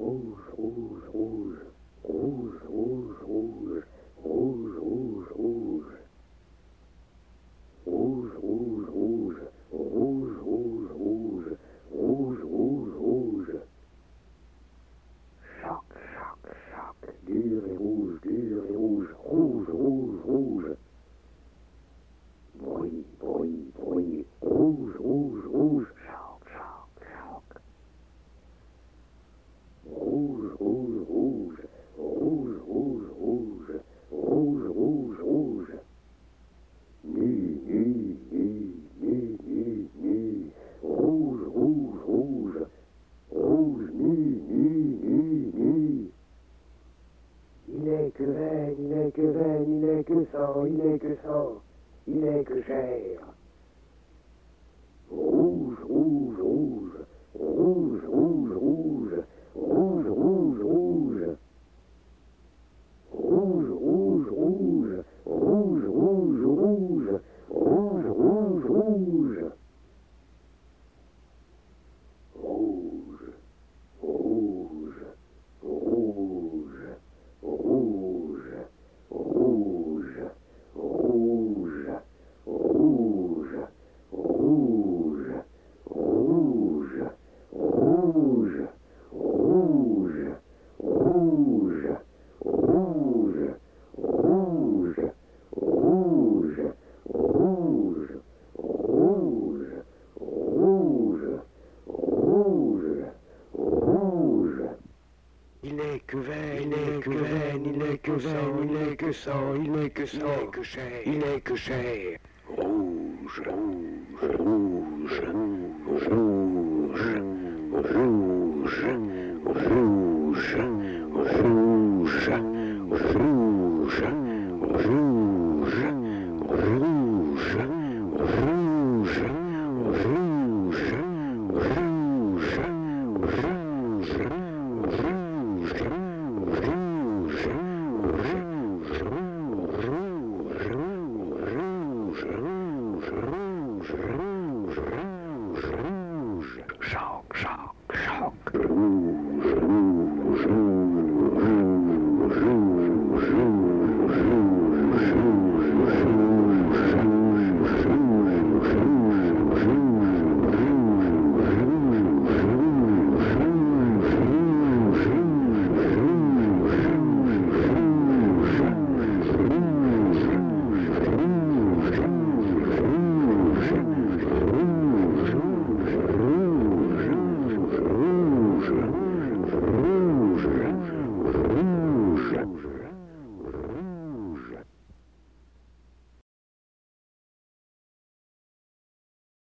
rouge, rouge, rouge, rouge, rouge, rouge, rouge, rouge, rouge. Rouge, rouge, rouge, rouge, rouge, rouge, rouge, rouge, rouge. Choc, choc, choc, dur et rouge, rouge, rouge, rouge, rouge. Bruit, bruit, bruit, rouge, rouge, rouge, choc, choc, choc. Rouge, rouge, rouge, rouge, rouge, rouge, rouge, rouge, rouge. Nu, nu, nu, nu, nu, nu, rouge, rouge, rouge, rouge, nu, nu, nu, nu. Il est que veine, il est que veine, il est que sang, il est que sang, il est que chair. Rouge, rouge, rouge, rouge, rouge, rouge, rouge, rouge, rouge. Rouge, rouge, rouge, rouge, rouge, rouge, rouge, rouge, rouge. Rouge, rouge, rouge, rouge, rouge, rouge, rouge, rouge, rouge, rouge, rouge, rouge. Rouge, rouge, rouge, rouge, rouge, rouge, rouge, rouge. Il est que veine, il est que veine, il est que veine, il est que sang, il est que sang, il est que chair, il est que chair. Rouge, rouge, rouge, rouge, rouge, rouge, rouge, rouge, rouge, rouge, choc, choc, choc.